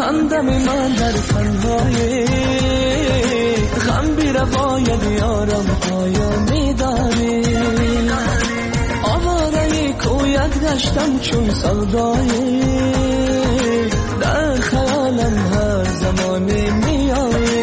همدم من در تنهایی غم بی روایت یارم پایانی داری آواره کویت گشتم چون سودایی در خیالم هر زمانی میایی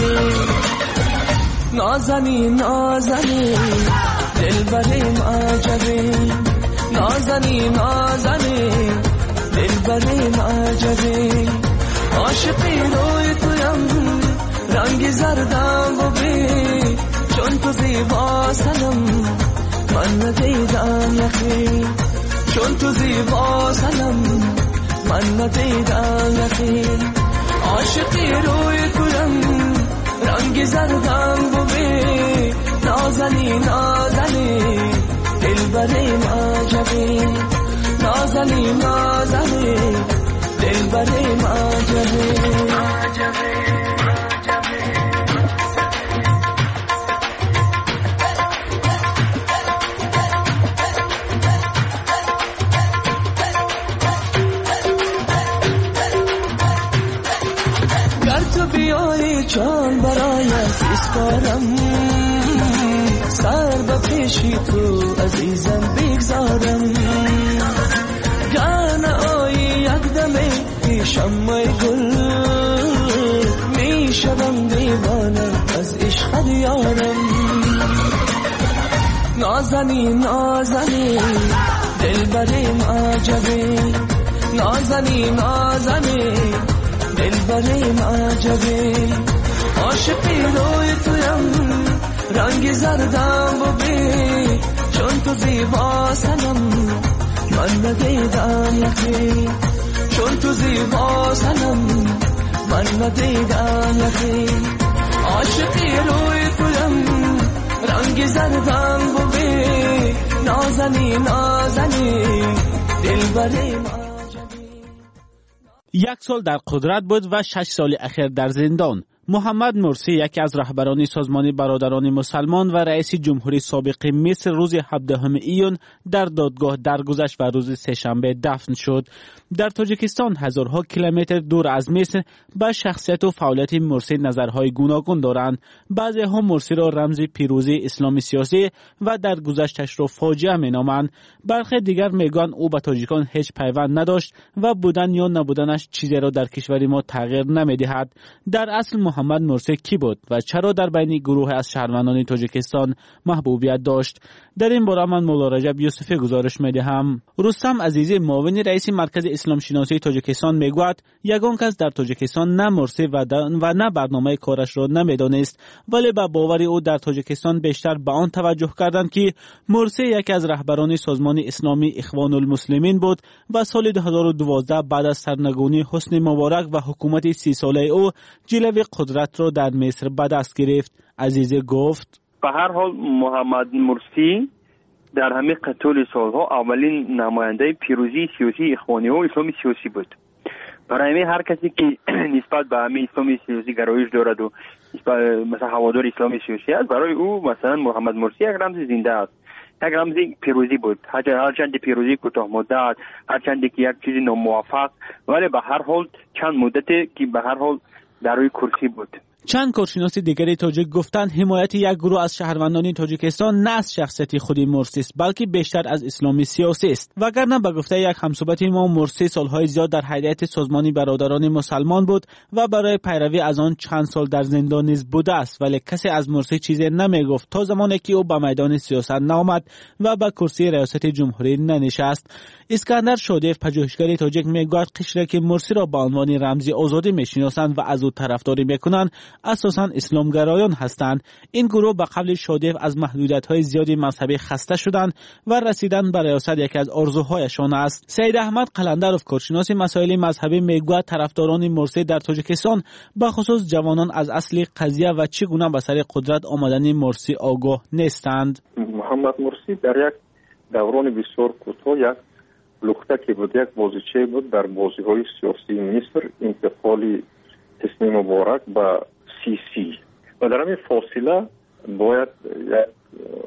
نازنی نازنی دلبریم عجبی نازنی نازنی دلبریم عجبی عاشقی روی تویم رنگی زردم ببی چون تو زیبا سنم من ندیدم یخی چون تو زیبا سنم من ندیدم یخی عاشقی روی تویم رنگی زردم ببی نازنی نازنی دلبریم عجبی نازنی نازنی دلبریم عجبی گر تو بیایی جان برایت اسپارم سر به پیشی تو عزیزم بگذارم گر نایی یک دمی پیشم مای گل میشم دیوانه از عشق یارم نازنی نازنی دلبریم عجبی نازنی نازنی دلبریم عجبی عاشقی روی تویم رنگی زردم ببی چون تو زیبا سنم من ندیدم یخی چون تو زیبا سنم من ندیدم یخی عاشقی روی تویم رنگی زردم ببی نازنی نازنی دلبریم عجبی. 1 سال در قدرت بود و 6 سال اخیر در زندان. محمد مرسی یکی از رهبران سازمان برادران مسلمان و رئیس جمهوری سابق مصر روز 17 ایون در دادگاه درگذشت و روز سه‌شنبه دفن شد. در تاجیکستان هزارها کیلومتر دور از مصر به شخصیت و فعالیت مرسی نظرهای گوناگون دارند. بعضی‌ها مرسی را رمز پیروزی اسلام سیاسی و درگذشتش را فاجعه می‌نامند. برخی دیگر میگویند او به تاجیکان هیچ پیوند نداشت و بودن یا نبودنش چیزی را در کشور ما تغییر نمی‌دهد. در اصل محمد مرسی کی بود و چرا در بین گروه از شهروندان تاجیکستان محبوبیت داشت؟ در این باره من مولا رجب یوسفی گزارش می‌دهم. رستم عزیزی معاون رئیس مرکز اسلام شناسی تاجیکستان میگوید یگان کس در تاجیکستان نه مرسی و نه برنامه کارش را نمیدانست، ولی به باور او در تاجیکستان بیشتر به آن توجه کردند که مرسی یکی از رهبران سازمان اسلامی اخوان المسلمین بود و سال 2012 بعد از سرنگونی حسنی مبارک و حکومت 30 ساله او جلوه قدرت را در مصر به دست گرفت. عزیزی گفت به هر حال محمد مرسی در همه طول سالها اولین نماینده پیروزی سیاسی اخوانی و اسلام سیاسی بود. برای همین هر کسی که نسبت به همه اسلام سیاسی گرایش دارد و مثلا هوادار اسلام سیاسی است، برای او مثلا محمد مرسی یک رمز زنده است، یک رمز پیروزی بود. هرچند پیروزی کوتاه مدت، هرچند که یک چیزی ناموفق، ولی به هر حال چند مدتی که به هر حال در روی کرسی بود. چند کارشناس دیگری تاجیک گفتند حمایت یک گروه از شهروندان تاجیکستان نه از شخصیت خود مرسی است بلکه بیشتر از اسلامی سیاسی است. وگرنه به گفته یک همصحبت ما مرسی سالهای زیاد در هیئت سازمان برادران مسلمان بود و برای پیروی از آن چند سال در زندان نیز بوده است، ولی کسی از مرسی چیزی نمیگفت تا زمانی که او به میدان سیاست نآمد و به کرسی ریاست جمهوری ننشست. اسکندر شادیف پژوهشگر تاجیک میگوید قشری که مرسی را به عنوان رمز آزادی میشناسند و از او طرفداری میکنند اساساً اسلامگرایان هستند. این گروه به قول شادیف از محدودیت‌های زیادی مذهبی خسته شدند و رسیدن به ریاست یکی از آرزوهایشان است. سید احمد قلندرов کارشناس مسائل مذهبی میگوید طرفداران مرسی در تاجیکستان به خصوص جوانان از اصل قضیه و چگونه به سر قدرت آمدن مرسی آگاه نیستند. محمد مرسی در یک دوران بسیار کوتاه یک لخته که بود، یک بازیچه بود در بازی‌های سیاسی مصر، انتقال حسنی مبارک به سیسی و در همین فاصله باید یک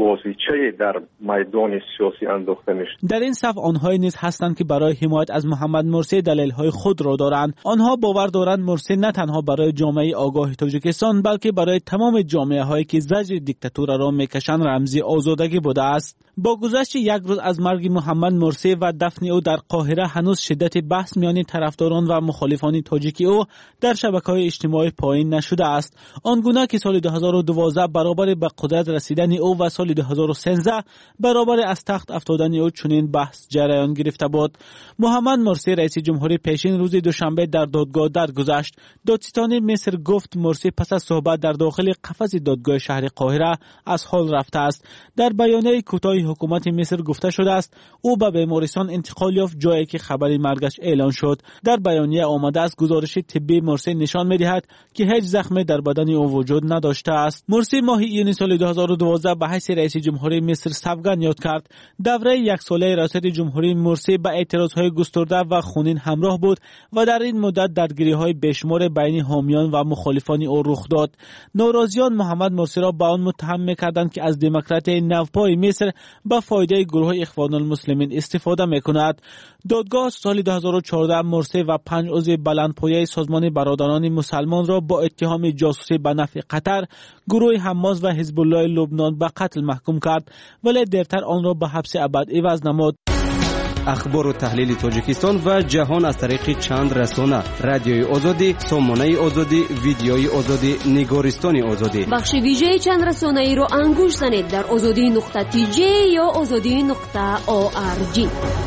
بازیچه در میدان سیاسی انداخته میشه. در این صف آنهایی نیز هستند که برای حمایت از محمد مرسی دلایل‌های خود را دارند. آنها باور دارند مرسی نه تنها برای جامعه آگاه تاجیکستان بلکه برای تمام جامعه‌هایی که زجر دیکتاتور را میکشند رمزی آزادگی بوده است. با گذشت یک روز از مرگ محمد مرسی و دفن او در قاهره هنوز شدت بحث میان طرفداران و مخالفان تاجیکی او در شبکه‌های اجتماعی پایین نشده است. آنگونه که سال 2012 برابر به قدرت رسیدن او و سال 2013 برابر از تخت افتادن او چنین بحث جریان گرفته بود. محمد مرسی رئیس جمهوری پیشین روز دوشنبه در دادگاه درگذشت. دادستان مصر گفت مرسی پس از صحبت در داخل قفس دادگاه شهر قاهره از حال رفته است. در بیانیه کوتاه حکومت مصر گفته شده است او به بیمارستان انتقال یافت، جایی که خبر مرگش اعلان شد. در بیانیه آمده است گزارش طبی مرسی نشان می‌دهد که هیچ زخمی در بدن او وجود نداشته است. مرسی ماه ایون سال 2012 به حیث رئیس جمهوری مصر سوگند یاد کرد. دوره یک ساله ریاست جمهوری مرسی با اعتراضهای گسترده و خونین همراه بود و در این مدت درگیری‌های بیشمار بین حامیان و مخالفان او رخ داد. ناراضیان محمد مرسی را به آن متهم می‌کردند که از دموکرات نوپای مصر با فایده گروه اخوان المسلمین استفاده می‌کند. دادگاه سال 2014 مرسی و 5 عضو بلندپایه سازمان برادران مسلمان را با اتهام جاسوسی به نفع قطر، گروه حماس و حزب الله لبنان به قتل محکوم کرد ولی دیرتر آن را به حبس ابد عوض نمود. اخبار و تحلیل تاجیکستان و جهان از طریق چند رسانه: رادیوی آزادی، سامانه آزادی، ویدیوی آزادی، نگارستان آزادی. بخش ویژه چند رسانه ای رو انگوش زنید در azadi.tj یا azadi.org.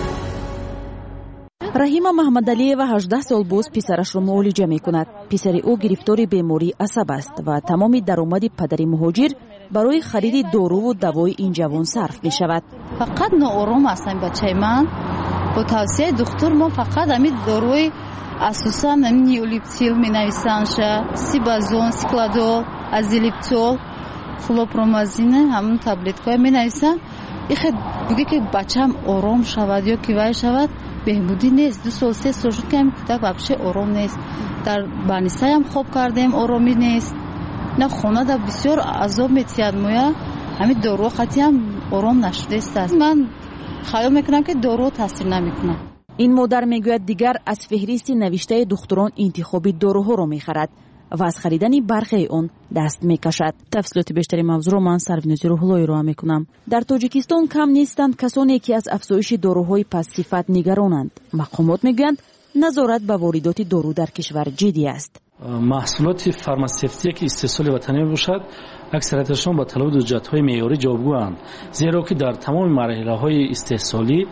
раҳима маҳмадалиева 18 сол боз писарашро муолиҷа мекунад. писари ӯ гирифтори бемории асаб аст ва тамоми даромади падари муҳоҷир барои хариди доруву давои ин ҷавон сарф мешавад. фақат ноором ҳастам бачаи ман. бо тавсияи духтур мо фақат ҳамин доруи асосан неолиптил менависанша, сибазон, складол, азилиптол, хлопромазин, ҳамон таблеткаҳо менависанд. ихе буге ки бачаам ором шавад ё ки вай шавад беҳбудӣ нест. 2 сол 3 сол шуд ки ҳамин кӯдак вообще ором нест. дар банисаям хоб кардем, оромӣ нест. на хонада бисёр азоб метиҳад моя. ҳамин доруҳо қатъиан ором нашудааст. ман хаёл мекунам ки доруҳо таъсир намекунад. ин модар мегӯяд дигар аз феҳристи навиштаи духтурон интихоби доруҳоро мехарад ва аз харидани бархеи он даст мекашад. тафсилоти бештари мавзӯъро ман Сарвинози Рӯҳулло ироа мекунам. дар тоҷикистон кам нестанд касоне ки аз афзоиши доруҳои пастсифат нигаронанд. мақомот мегӯянд назорат ба воридоти дору дар кишвар ҷиддӣ аст. محصولات فارماسیوتیکی که استحصال وطنی باشد اکثریتشان با طلب حجت‌های معیاری جوابگویند، زیرا که در تمام مرحله‌های استحصالی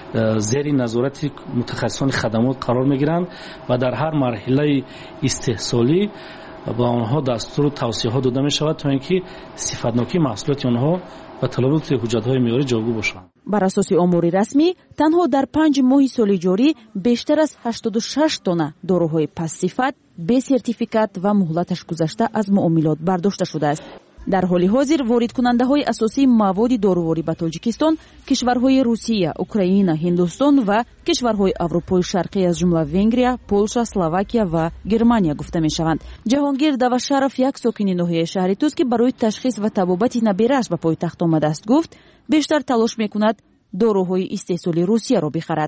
زیر نظارت متخصصان خدمات قرار می‌گیرند و در هر مرحله استحصالی با آنها دستور و توصیه‌ها داده می‌شود تا اینکه صفت‌ناکی محصولات آنها و طلبات حجت‌های معیاری جوابگو باشند. бар асоси омори расмӣ танҳо дар 5 моҳи соли ҷорӣ бештар аз 86 тонна доруҳои пастсифат бе сертификат ва муҳлаташ гузашта аз муомилот бардошта шудааст. дар ҳоли ҳозир воридкунандаҳои асосии маводи доруворӣ ба тоҷикистон кишварҳои русия, украина, ҳиндустон ва кишварҳои аврупои шарқӣ аз ҷумла венгрия, полша, словакия ва германия гуфта мешаванд. ҷаҳонгир давашаров, як сокини ноҳияи шаҳри Туз ки барои ташхис ва табобати наберааш ба пойтахт омадааст, гуфт бештар талош мекунад доруҳои истеҳсоли русияро бихарад.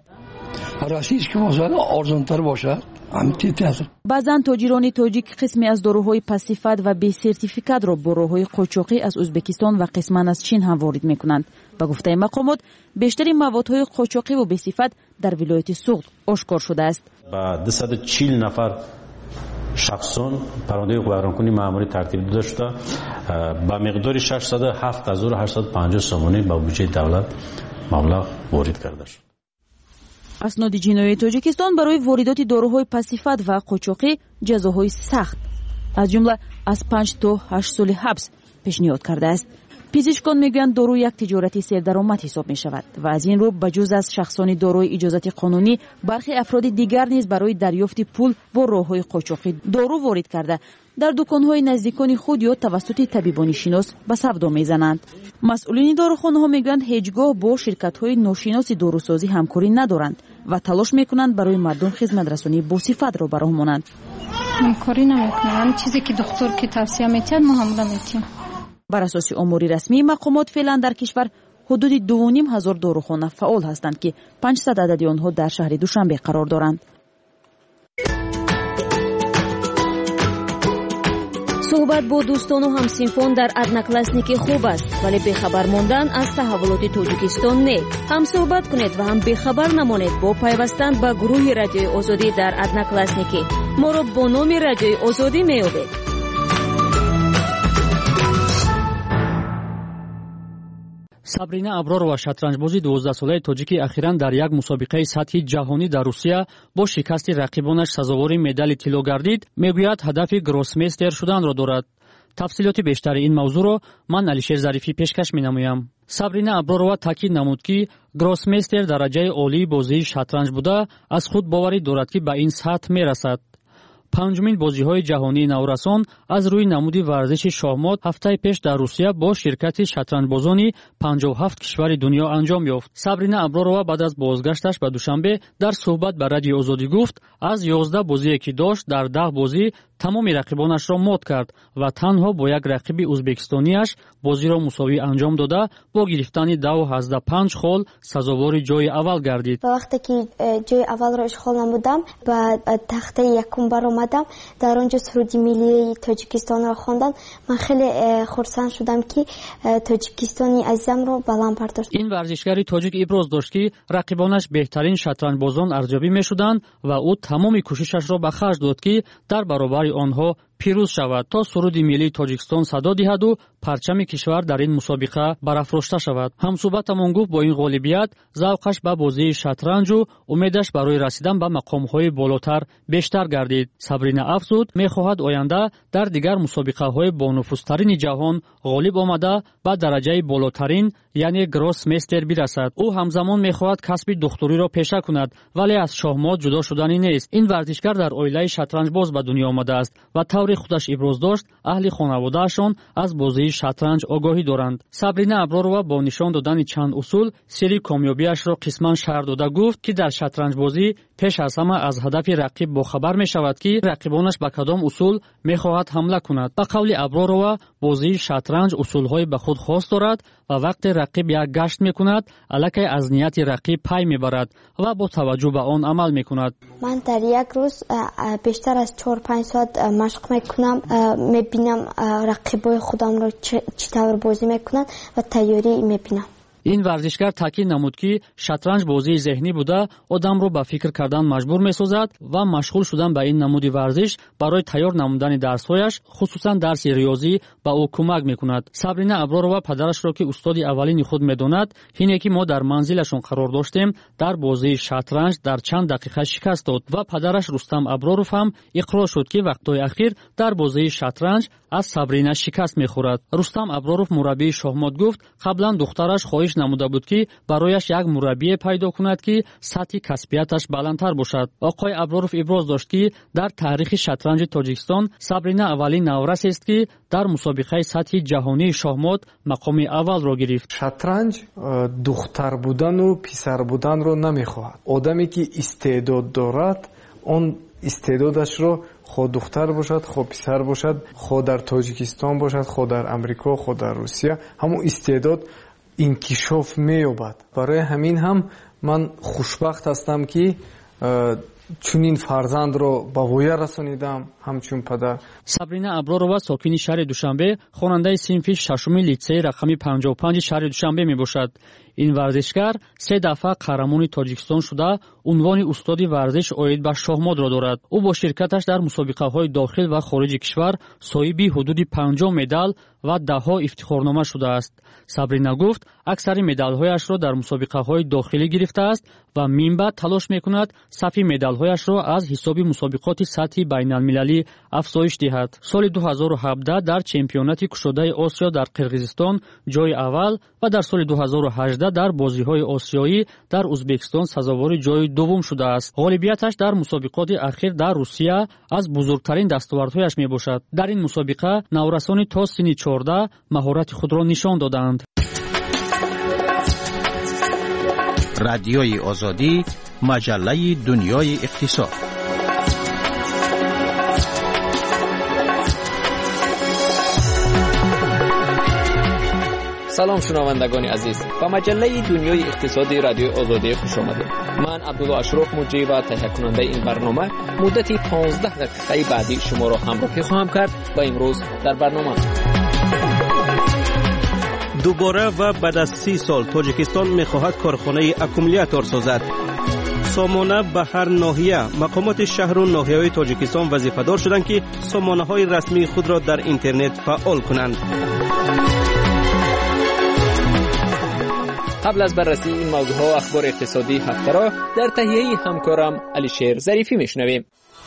баъзан тоҷирони тоҷик қисме аз доруҳои пастсифат ва бесертификатро бо роҳҳои қочоқӣ аз ӯзбекистон ва қисман аз чин ҳам ворид мекунанд. ба гуфтаи мақомот бештари маводҳои қочоқӣ ва бесифат дар вилояти Суғд ошкор шудааст. ба 240 нафар шахсон парвандаи байронкунии маъмурӣ тартиб дода шуда ба миқдори 67850 сомонӣ ба буҷаи давлат маблағ ворид карда шуд. асноди ҷинояи тоҷикистон барои воридоти доруҳои пастсифат ва қочоқӣ ҷазоҳои сахт аз ҷумла аз 5 то 8 соли ҳабс пешниҳод кардааст. пизишкон мегӯянд дору як тиҷорати сердаромад ҳисоб мешавад ва аз ин рӯ ба ҷуз аз шахсони дорои иҷозати қонунӣ бархи афроди дигар низ барои дарёфти пул бо роҳҳои қочоқӣ дору ворид карда дар дуконҳои наздикони худ ё тавассути табибонишинос ба савдо мезананд. масъулини дорухонаҳо мегӯянд ҳеҷ гоҳ бо ширкатҳои ношиноси дорусозӣ ҳамкорӣ надоранд ва талош мекунанд барои мардум хизматрасонии босифатро ба роҳ монанд. ҳамкорӣ намекунанд. чизе ки духтур ки тавсия метиҳад мо ҳамла метиҳем. بر اساس امور رسمی مقامات فعلا در کشور حدود 2,500 داروخانه فعال هستند که 500 عددی آنها در شهر دوشنبه قرار دارند. صحبت با دوستان و همسینفان در ادناکلاسنیکی خوب است، ولی بخبر ماندن از تحولات تاجیکستان نه. هم صحبت کنید و هم بخبر نمانید با پیوستن به گروه رادیوی آزادی در ادناکلاسنیکی. ما را با نام رادیوی آزادی میابید. سابرینا ابرارова шатранҷбози 12 солаи тоҷикӣ ахиран дар як мусобиқаи сатҳи ҷаҳонӣ дар Русия бо шикасти рақибонаш сазовори медали тилло гардид, мегӯяд ҳадафи гроссмейстер шуданро дорад. тафсилоти бештари ин мавзӯъро ман Алишер Зарифӣ пешкаш менамоям. Сабрина Абророва таъкид намуд ки гроссмейстер дараҷаи олии бозии шатранҷ буда аз худ боварӣ дорад ки ба ин сатҳ мерасад. панҷумин бозиҳои ҷаҳонии наврасон аз рӯи намуди варзиши шоҳмот ҳафтаи пеш дар Русия бо ширкати шатранҷбозони 57 кишвари дунё анҷом ёфт. Сабрина Абророва баъд аз бозгашташ ба Душанбе дар суҳбат ба Радиои Озодӣ гуфт, аз 11 бозие ки дошт дар 10 бозӣ тамоми рақибонашро мот кард ва танҳо бо як рақиби ӯзбекистониаш бозиро мусовӣ анҷом дода бо гирифтани 10-5 хол сазовори ҷои аввал гардид. вақте ки ҷои аввалро ишғол намудам ба тахтаи якум баромадам, дар он ҷо суруди миллии Тоҷикистонро хондан, ман хеле хурсанд шудам ки Тоҷикистони азизамро баланд бардошт. ин варзишгари тоҷик иброз дошт ки рақибонаш беҳтарин шатранҷбозон арзёбӣ мешуданд ва ӯ тамоми кӯшишашро ба харҷ дод ки дар баробари онҳо пирӯз шавад, то суруди миллии Тоҷикистон садо диҳаду парчами кишвар дар ин мусобиқа барафрошта шавад. ҳамсуҳбатамон гуфт бо ин ғолибият завқаш ба бозии шатранҷу умедаш барои расидан ба мақомҳои болотар бештар гардид. Сабрина афзуд, мехоҳад оянда дар дигар мусобиқаҳои бонуфузтарини ҷаҳон ғолиб омада ба дараҷаи болотарин, яъне гроссмейстер бирасад. ӯ ҳамзамон мехоҳад касби духтуриро пеша кунад, вале аз шоҳмот ҷудо шудани нест. ин варзишгар дар оилаи шатранҷбоз ба дунё омадааст ва таври худаш иброз дошт аҳли хонаводаашон аз бозии шатранҷ огоҳӣ доранд. Сабрина Абророва бо нишон додани чанд усул сирри комёбиашро қисман шаҳр дода гуфт ки дар шатранҷбозӣ пеш аз ҳама аз ҳадафи рақиб бохабар мешавад ки рақибонаш ба кадом усул мехоҳад ҳамла кунад. ба қавли Абророва бозии шатранҷ усулҳои ба худ хос дорад ва вақте рақиб як гашт мекунад, аллакай аз нияти рақиб пай мебарад ва бо таваҷҷӯҳ ба он амал мекунад. ман дар як рӯз бештар аз 4-5 соат машқ мекунам, мебинам рақибои худамро чӣ тавр бозӣ мекунанд ва тайёрӣ мебинам. ин варзишгар таъкид намуд ки шатранҷ бозии зеҳнӣ буда одамро ба фикр кардан маҷбур месозад ва машғул шудан ба ин намуди варзиш барои тайёр намудани дарсҳояш, хусусан дарси риёзӣ, ба ӯ кӯмак мекунад. Сабрина Абророва падарашро ки устоди аввалини худ медонад, ҳине ки мо дар манзилашон қарор доштем, дар бозии шатранҷ дар чанд дақиқа шикаст дод ва падараш Рустам Аброров ҳам иқрор шуд ки вақтҳои ахир дар бозии шатранҷ аз Сабрина шикаст мехӯрад. Рустам Аброров мураббии шоҳмот гуфт, қаблан духтараш хоҳиш намуда буд ки барояш як мураббие пайдо кунад ки сатҳи касбияташ баландтар бошад. оқои Аброров иброз дошт ки дар таърихи шатранҷи Тоҷикистон Сабрина аввалин наврасест ки дар мусобиқаи сатҳи ҷаҳонии шоҳмот мақоми аввалро гирифт. шатранҷ духтар будану писар буданро намехоҳад. одаме ки истеъдод дорад, он истеъдодашро хо духтар бошад, хо писар бошад, хо дар Тоҷикистон бошад, хо дар Амрико, хо дар Русия, ҳамон истеъдод инкишоф меёбад. барои ҳамин ҳам ман хушбахт ҳастам ки чунин фарзандро ба воя расонидам ҳамчун падар. Сабрина Абророва сокини шаҳри Душанбе, хонандаи синфи шашуми лицеи рақами 55 шаҳри Душанбе мебошад. ин варзишгар 3 дафъа қаҳрамони Тоҷикистон шуда унвони устоди варзиш оид ба шоҳмотро дорад. ӯ бо ширкаташ дар мусобиқаҳои дохил ва хориҷи кишвар соҳиби ҳудуди 50 медал ва даҳҳо ифтихорнома шудааст. Сабрина гуфт, аксари медалҳояшро дар мусобиқаҳои дохилӣ гирифтааст ва минбаъд талош мекунад сафи медалҳояшро аз ҳисоби мусобиқоти сатҳи байналмилалӣ афзоиш диҳад. соли 2017 дар чемпионати кушодаи Осиё дар Қирғизистон ҷои аввал ва дар соли 2018 дар бозиҳои осиёӣ дар Ӯзбекистон сазовори ҷои дуввум шудааст. ғолибияташ дар мусобиқоти ахир дар Русия аз бузургтарин дастовардҳояш мебошад. дар ин мусобиқа наврасони то синни 14 маҳорати худро нишон доданд. радиои озодӣ, маҷаллаи дунёи иқтисод. سلام شنوندگان عزیز، با مجله دنیای اقتصادی رادیو آزادی خوش آمدید. من عبدالله اشرف مجری و تهیه کننده این برنامه مدتی 15 دقیقه بعدی شما را همراهی خواهم کرد و امروز در برنامه دوباره و بعد از 30 سال تاجیکستان می‌خواهد کارخانه اکومولیاتور سازد. سامانه به هر ناحیه مقامات شهر و ناحیه‌های تاجیکستان وظیفه‌دار شدند که سامانه‌های رسمی خود را در اینترنت فعال کنند. قبل از بررسی این موضوعها اخبار اقتصادی هفته را در تهیه همکارم علیشیر ظریفی میشنویم.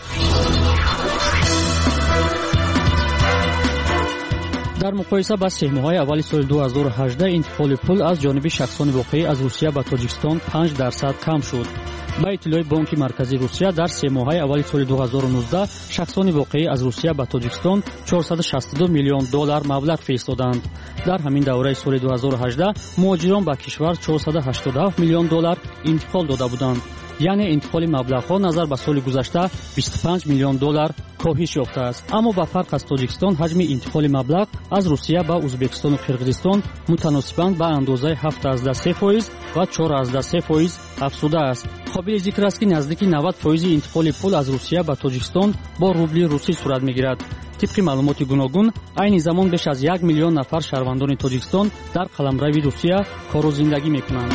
در مقایسه با 3 ماه‌های اول سال 2018 انتقال پول از جانب شخصان واقعی از روسیه به تاجیکستان 5% کم شد. با اطلاع بانک مرکزی روسیه در 3 ماه‌های اول سال 2019 شخصان واقعی از روسیه به تاجیکستان 462 میلیون دلار مبلغ فرستادند. در همین دوره سال 2018 مهاجران به کشور 487 میلیون دلار انتقال داده بودند. یعنی انتقال مبلغ‌ها نظر به سال گذشته 25 میلیون دلار کاهش یافته است. اما با فرق از تاجیکستان حجم انتقال مبلغ از روسیه به ازبکستان و قرقیزستان متناسباً به اندازه 7.3% و 4.3% افزوده است. قابل ذکر است که نزدیک 90% انتقال پول از روسیه به تاجیکستان با روبل روسی صورت می‌گیرد. طبق معلومات گوناگون عین زمان بیش از 1 میلیون نفر شهروندان تاجیکستان در قلمرو روسیه کار و زندگی می‌کنند.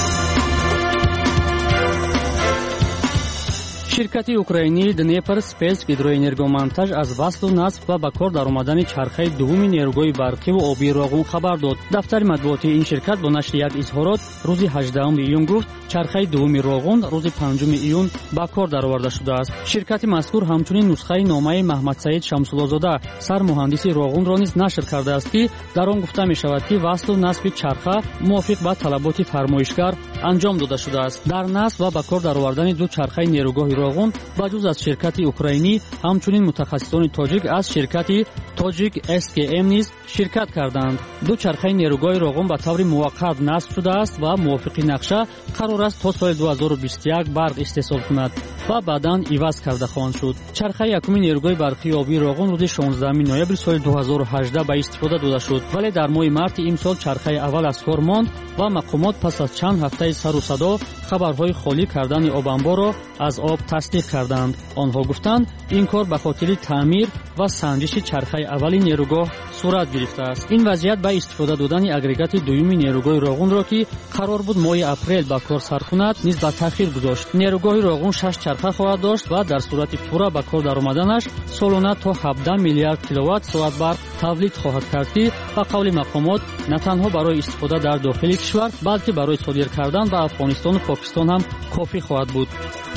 شرکت اوکراینی دنیپر سپیس گیدروانرگومونتاژ از وصل و نصب و به کار درآمدن چرخه دوم نیروگاه برقی و آبی راغون خبر داد. دفتر مطبوعاتی این شرکت با نشر یک اظهارات روز 18 ایون گفت چرخه دوم راغون روز 5 ایون به کار درآورده شده است. شرکت مذکور همچنین نسخه نامه محمد سعید شمس‌الله‌زاده سرمهندس راغون را نیز نشر کرده است که در آن گفته می شود که وصل و نصب چرخه موافق با طلبات فرمایشگر انجام داده شده است. در نصب و به کار درآوردن دو چرخه نیروگاه راغون بجز از شرکت اوکراینی همچنین متخصصان تاجیک از شرکت تاجیک SKM نیز شرکت کردند. دو چرخه نیروگاه راغون به طور موقت نصب شده است و موافق نقشه قرار است تا سال 2021 برق استحصال کند و بعداً عوض کرده خواهند شد. چرخه یکمین نیروگاه برقی آبی راغون روز 16 نوامبر سال 2018 به استفاده داده شد، ولی در ماه مارس امسال چرخه اول از کار ماند و مقامات پس از چند هفته سر و صدا خبرهای خالی کردن آب انبار را از آب تصدیق کردند. آنها گفتند این کار به خاطر تعمیر و سنجش چرخه اولی نیروگاه صورت گرفته است. این وضعیت به استفاده دادن اگریگات دوم نیروگاه راغون را که قرار بود ماه اپریل به کار سر کند نیز به تاخیر گذاشت. نیروگاه راغون 6 چرخه خواهد داشت و در صورت پورا به کار درآمدنش سالانه تا 17 میلیارد کیلووات ساعت برق تولید خواهد کرد که به قول مقامات نه تنها برای استفاده در داخل کشور بلکه برای صادر کردن به افغانستان و پاکستان هم کافی خواهد بود.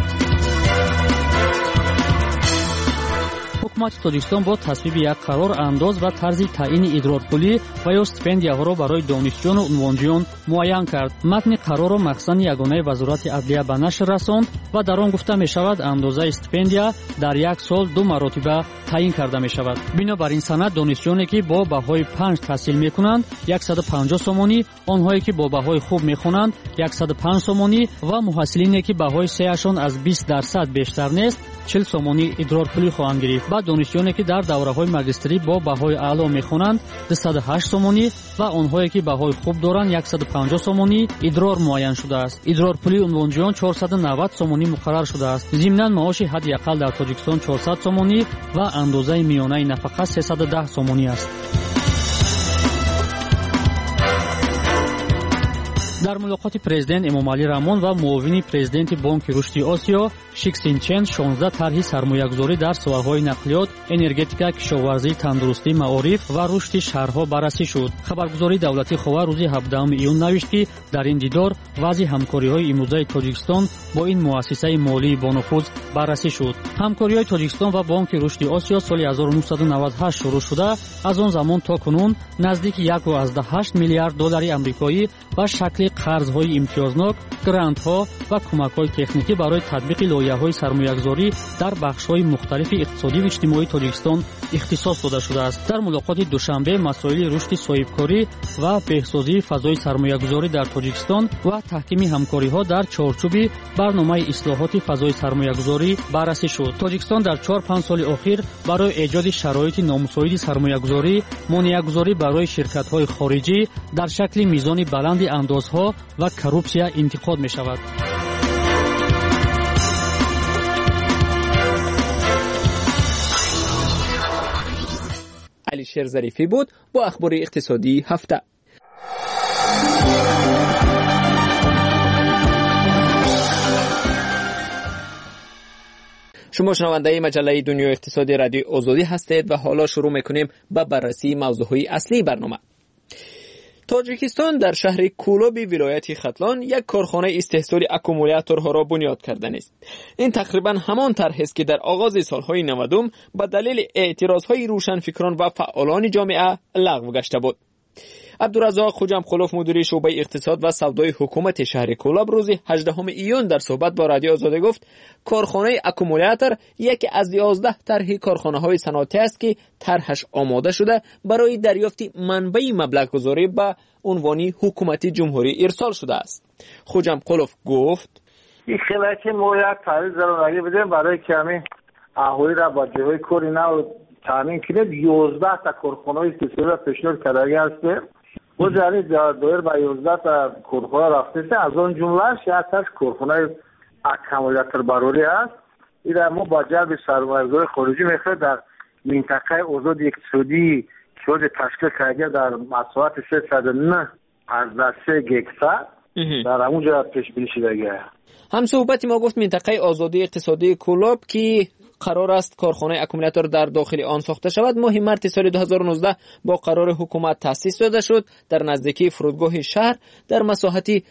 حکومت تاجیکستان با تصویب یک قرار انداز و طرز تعیین ادرارپولی و یا استیپندیاها را برای دانشجویان و عنوانجویان معین کرد. متن قرار را مخزن یگانه وزارت عدلیه به نشر رساند و در آن گفته می شود اندازه استیپندیا در یک سال 2 مرتبه تعیین کرده می شود. بنابر این سند دانشجویانی که با بهای 5 تحصیل می کنند 150 سومانی، آنهایی که با بهای خوب می خوانند 105 سومانی و محصلینی که بهای 3 از 20% بیشتر نیست 40 سومانی ادرارپولی خواهند گرفت. بعد دانشجویانی که در دوره‌های ماجستری با بهای اعلی می‌خوانند 208 سومانی و آنهایی که بهای خوب دارند 150 سومانی ادرار معین شده است. ادرارپولی عنوانجویان 490 سومانی مقرر شده است. ضمناً معاش حداقل در تاجیکستان 400 سومانی و اندازه میانه نفقه 310 سومانی است. در ملاقات پرزیدنت امامعلی رحمان و معاون پرزیدنت بانک رشد آسیا شیک سینچن 16 طرح سرمایه‌گذاری در سوالهای نقلیات، انرژتیکا، کشاورزی، تندرستی، معارف و رشد شهرها بررسی شد. خبرگزاری دولتی خوا روز 17 ایون نوشت که در این دیدار وضع همکاری‌های امروزه تاجیکستان با این مؤسسه مالی با نفوذ بررسی شد. همکاری‌های تاجیکستان و بانک رشد آسیا سال 1998 شروع شده، از آن زمان تا کنون نزدیک 1.8 میلیارد دلار آمریکایی به شکل қарзҳои имтиёзнок, грантҳо ва кӯмакҳои техникӣ барои татбиқи лоиҳаҳои сармоягузорӣ дар бахшҳои мухталифи иқтисодиву иҷтимоии Тоҷикистон ихтисос дода шудааст. Дар мулоқоти душанбе масоили рушди соҳибкорӣ ва беҳсозии фазои сармоягузорӣ дар Тоҷикистон ва таҳкими ҳамкориҳо дар чорчӯби барномаи ислоҳоти фазои сармоягузорӣ баррасӣ шуд. Тоҷикистон дар 4-5 соли охир барои эҷоди шароити номусоиди сармоягузорӣ монеагузорӣ барои ширкатҳои хориҷӣ дар шакли мизони баланди андозҳо ва коррупсия интиқод мешавад. алишер зарифӣ буд бо ахбори иқтисодии ҳафта. شما شنونده مجله دنیای اقتصادی رادیو آزادی هستید و حالا شروع میکنیم با بررسی موضوعهای اصلی برنامه. تاجیکستان در شهر کولاب ولایت ختلان یک کارخانه استحصال اکومولاتورها را بنیاد کرده است. این تقریبا همان طرح است که در آغاز سالهای 90 به دلیل اعتراضهای روشنفکران و فعالان جامعه لغو گشته بود. عبدالرزاق خوجمخلوف مدیر شعبه اقتصاد و سودای حکومت شهر کولاب روز 18 ایون در صحبت با رادیو آزادی گفت کارخانه اکومولاتور یکی از 11 طرح کارخانه‌های صنعتی است که طرحش آماده شده برای دریافت منبع مبلغ گذاری به عنوان حکومت جمهوری ارسال شده است. خوجمخلوف گفت این خیلی ما یک تعریض زرانگی بدیم برای کمی اهالی را با جای کاری نو تامین کنید. 11 تا کارخانه استثمار پیشنهاد کرده است. و جاری دایر با 11 تا کارخانه رفته است. از آن جمله شاید کارخانه اکومولاتور بروری است. این را ما با جلب سرمایه‌گذاری خارجی می‌خواهیم در منطقه آزاد اقتصادی که تشکیل کرده در مساحت 309 از 3 گکتار در اونجا پیش بینی شده. هم صحبت ما گفت منطقه آزادی اقتصادی کولاب که قرار است کارخانه اکومولاتور در داخل آن ساخته شود ماه مارس سال 2019 با قرار حکومت تأسیس داده شد. در نزدیکی فرودگاه شهر در مساحتی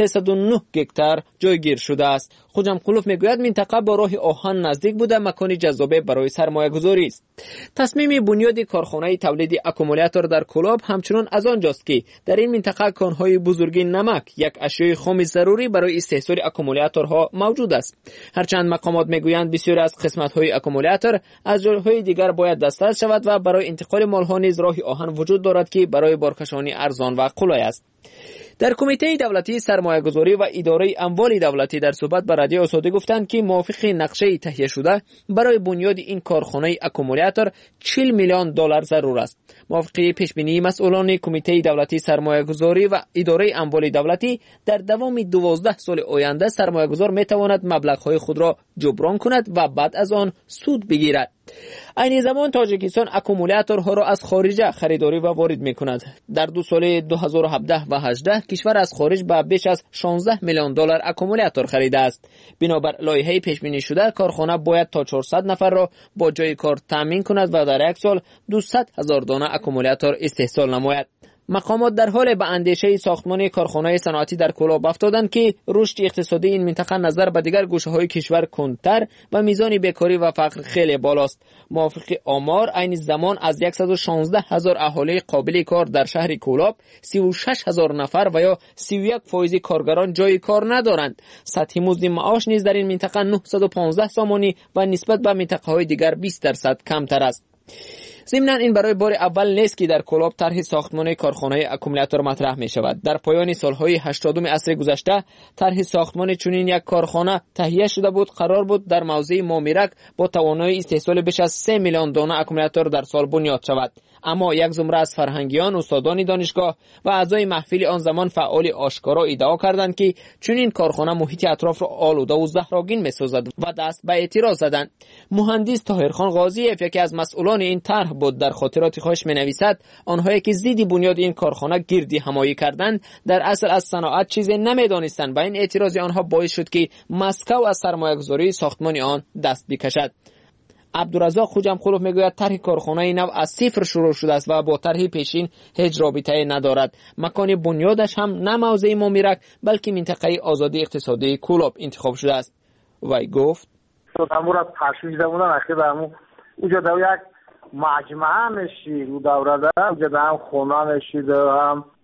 309 گکتار جایگیر شده است. خوجمخلوف میگوید منطقه با راه آهن نزدیک بوده مکانی جذاب برای سرمایه گذاری است. تصمیم بنیاد کارخانه تولید اکومولاتور در کولاب همچنان از آنجاست که در این منطقه کانهای بزرگی نمک یک اشیاء خام ضروری برای استحصال اکومولاتورها موجود است. هرچند مقامات میگویند بسیاری از قسمت‌های اکومولاتور از جاهای دیگر باید دسترس شود و برای انتقال مال‌ها نیز راه آهن وجود دارد که برای بارکشانی ارزان و قلای است. در کمیته دولتی سرمایه‌گذاری و اداره اموال دولتی در صحبت با رادیو آزادی گفتند که موافق نقشه تهیه شده برای بنیاد این کارخانه اکومولاتور 40 میلیون دلار ضرور است. موافق پیشبینی مسئولان کمیته دولتی سرمایه‌گذاری و اداره اموال دولتی در دوام 12 سال آینده سرمایه‌گذار می‌تواند مبلغ‌های خود را جبران کند و بعد از آن سود بگیرد. این زمان تاجیکستان اکومولاتورها را از خارج خریداری و وارد می‌کند. در 2 سال 2017 و 18 کشور از خارج به بیش از 16 میلیون دلار اکومولاتور خریده است. بنابر لایحه پیش بینی شده کارخانه باید تا 400 نفر را با جای کار تامین کند و در یک سال 200,000 دانه اکومولاتور استحصال نماید. مقامات در حال به اندیشه ساختمان کارخانه صنعتی در کولاب افتادند که رشد اقتصادی این منطقه نظر به دیگر گوشه‌های کشور کندتر و میزان بیکاری و فقر خیلی بالاست. موافق آمار این زمان از 116,000 اهالی قابل کار در شهر کولاب 36,000 نفر و یا 31% کارگران جای کار ندارند. سطح مزد معاش نیز در این منطقه 915 سامانی و نسبت به منطقه‌های دیگر 20% کمتر است. ضمناً این برای بار اول نیست که در کولاب طرح ساختمان کارخانه اکومولاتور مطرح می شود. در پایان سالهای 80 عصر گذشته طرح ساختمان چنین یک کارخانه تهیه شده بود. قرار بود در موضع مامیرک با توانایی استحصال بیش از 3 میلیون دانه اکومولاتور در سال بنیاد شود. اما یک زمره از فرهنگیان، استادان دانشگاه و اعضای محفل آن زمان فعال آشکارا ادعا کردند که چنین کارخانه محیط اطراف را آلوده و زهرآگین می‌سازد و دست به اعتراض زدند. مهندس طاهرخان غازیف یکی از مسئولان این طرح بود در خاطرات خودش می‌نویسد آنهایی که ضد بنیاد این کارخانه گردی همایی کردند در اصل از صنعت چیزی نمی‌دانستند و این اعتراض آنها باعث شد که مسکو از سرمایه‌گذاری ساختمان آن دست بکشد. عبدالرزاق خوجمخلوف میگوید طرح کارخانه نو از صفر شروع شده است و با طرح پیشین هیچ رابطه‌ای ندارد. مکان بنیادش هم نه موضع مامیرک بلکه منطقه آزادی اقتصادی کولاب انتخاب شده است. وی گفت امور از تشویش دمونن اخیر همون اونجا در یک مجمع میشی و دوره اونجا هم خونه میشی هم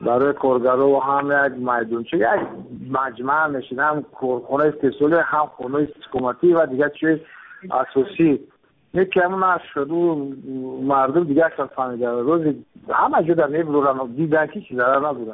برای کارگرها و هم یک میدونچه یک مجمع میشین، هم کارخانه اتصالی هم خانه حکومتی و دیگه چیز اساسی. یکی همون از شدو مردم دیگه اکثر فهمیده روز همه جا در نبرورن دیدن که چیز داره نبودن.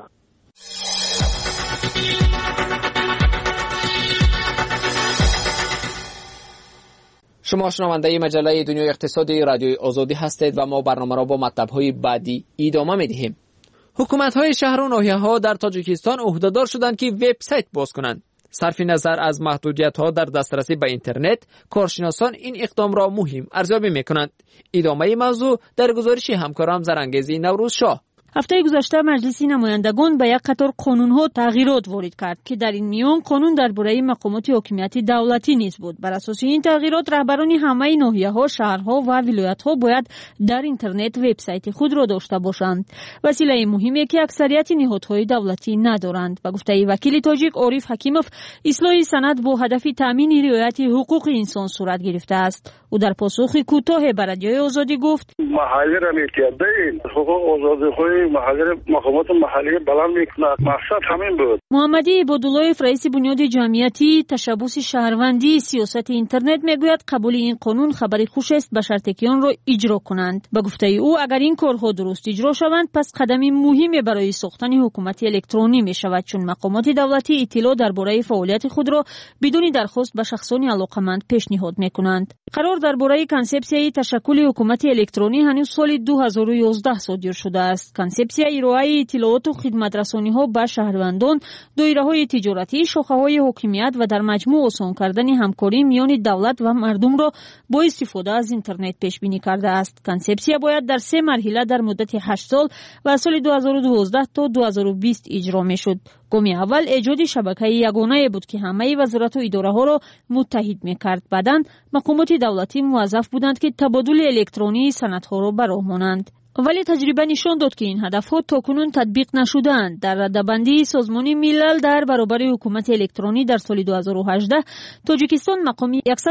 شما شنونده مجله دنیای اقتصادی رادیوی آزادی هستید و ما برنامه را با مطلب‌های بعدی ادامه می‌دهیم. حکومت‌های شهر و ناحیه‌ها در تاجیکستان عهده‌دار شدند که وبسایت باز کنند. صرف نظر از محدودیت‌ها در دسترسی به اینترنت، کارشناسان این اقدام را مهم ارزیابی می‌کنند. ادامه موضوع در گزارش همکارم زرانگیزی نوروز شاه. هفته گذشته مجلس نمایندگان به یک قطار قانون‌ها تغییرات وارد کرد که در این میان قانون درباره مقامات حاکمیت دولتی نیز بود. بر اساس این تغییرات رهبران همه ناحیه‌ها، شهرها و ولایت‌ها باید در اینترنت وبسایت خود را داشته باشند. وسیله مهمی که اکثریت نهادهای دولتی ندارند. به گفته وکیل تاجیک عارف حکیموف، اصلاح سند با هدف تامین رعایت حقوق انسان صورت گرفته است. او در پاسخ کوتاه به رادیوی آزادی گفت: محلی را می‌کردین حقوق آزادی‌های مقامات محلی بلند می‌کند. مقصد همین بود. محمدی عباداللهیف رئیس بنیاد جمعیتی تشبث شهروندی سیاست اینترنت میگوید قبول این قانون خبری خوش است به شرطی که آن را اجرا کنند. به گفته او اگر این کارها درست اجرا شوند پس قدمی مهمی برای ساختن حکومت الکترونی می شود، چون مقامات دولتی اطلاع درباره فعالیت خود را بدون درخواست به شخصان علاقمند پیشنهاد می‌کنند. قرار درباره کنسپسیای تشکل حکومت الکترونی هنوز سال 2011 صادر شده است. کنسپسیا ارائه اطلاعات و خدمت رسانی‌ها به شهروندان، دایره‌های تجارتی، شاخه‌های حاکمیت و در مجموع آسان کردن همکاری میان دولت و مردم را با استفاده از اینترنت پیش بینی کرده است. کنسپسیا باید در 3 مرحله در مدت 8 سال و سال 2012 تا 2020 اجرا می‌شد. گام اول ایجاد شبکه یگانه بود که همه وزارت و اداره‌ها را متحد می‌کرد. بعداً مقامات دولتی موظف بودند که تبادل الکترونی سندها را برآورند. ولی تجربه نشان داد که این هدفها تاکنون تطبیق نشدند. در رده‌بندی سازمان ملل در برابر حکومت الکترونی در سال 2018 تاجیکستان مقام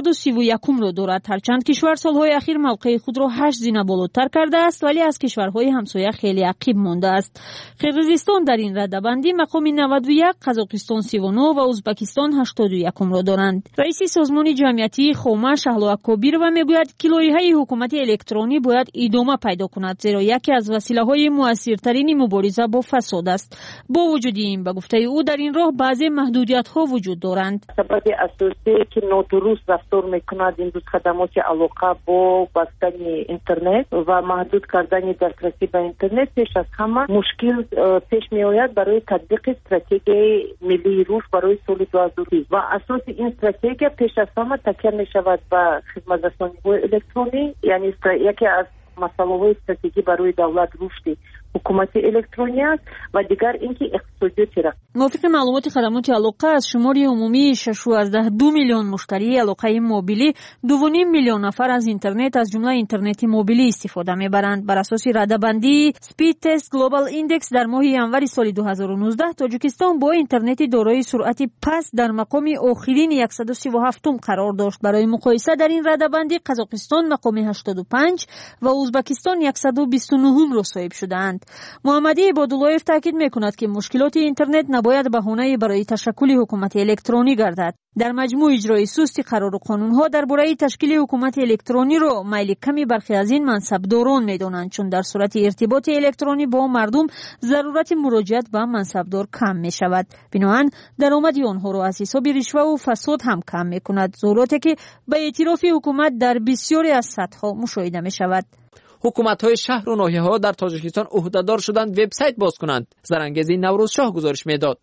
131 را دارد، هرچند کشور سالهای اخیر موقع خود را 8 زینه بالاتر کرده است، ولی از کشورهای همسایه خیلی عقب مانده است. قرقیزستان در این رده‌بندی مقام 91، قزاقستان 39 و ازبکستان 81 را دارند. رئیس سازمان جمعیتی خومه شهلا اکابیر و میگوید که لایحه حکومت الکترونی باید ادامه پیدا کند، یکی از وسیله‌های مؤثرترین مبارزه با فساد است. با وجود این به گفته او در این راه بعضی محدودیت‌ها وجود دارند. سبب اساسی که نادرست رفتار می‌کند این دو خدمات علاقه با بستن اینترنت و محدود کردن دسترسی به اینترنت پیش از همه مشکل پیش می‌آید برای تطبیق استراتژی ملی رشد برای سال 2020 و اساس این استراتژی پیش از همه تکیه می‌شود به خدمات رسانی‌های الکترونی، یعنی یکی از مسائل استراتژی برای دولت رشد حکومت الکترونی است و دیگر اینکه اقتصادی را موافق معلومات خدمات علاقه از شماری عمومی 6.2 میلیون مشتری علاقه موبیلی 2.5 میلیون نفر از اینترنت از جمله اینترنت موبیلی استفاده میبرند. بر اساس رده‌بندی سپید تست گلوبال ایندکس در ماه ینور سال 2019 تاجیکستان با اینترنت دارای سرعت پست در مقام آخرین 137 قرار داشت. برای مقایسه در این رده‌بندی قزاقستان مقام 85 و ازبکستان 129 را صاحب شدند. محمدی عباداللهیف تاکید میکند که مشکلات اینترنت نباید بهانه برای تشکل حکومت الکترونی گردد. در مجموع اجرای سستی قرار و قانون‌ها درباره تشکیل حکومت الکترونی را میل کمی برخی از این منصبداران می‌دانند، چون در صورت ارتباط الکترونی با مردم ضرورت مراجعت به منصبدار کم می‌شود. بنابراین درآمد آنها را از حساب رشوه و فساد هم کم می‌کند، ضروراتی که به اعتراف حکومت در بسیاری از سطح‌ها مشاهده می‌شود. حکومت‌های شهر و ناحیه‌ها در تاجیکستان عهده‌دار شدند وبسایت باز کنند. زرانگیزی نوروز شاه گزارش می‌داد.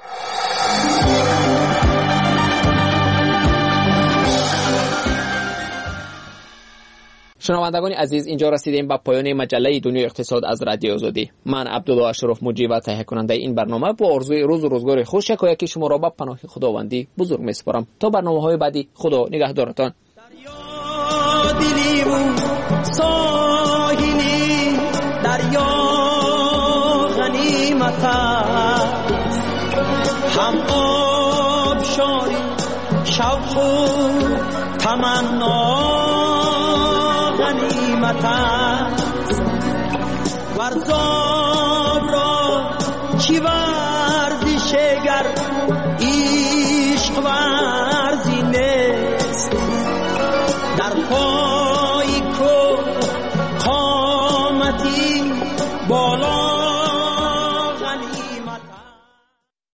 شنوندگان عزیز، اینجا رسیدیم به پایان مجله دنیای اقتصاد از رادیو آزادی. من عبدالله اشرف مجری و تهیه کننده این برنامه با آرزوی روز و روزگار خوش یکایک شما را به پناه خداوندی بزرگ می‌سپارم. تا برنامه‌های بعدی، خدا نگهدارتان. ساحلی دریا غنیمت است، هم آبشاری شوق و تمنا غنیمت است، ورزاب را دیگر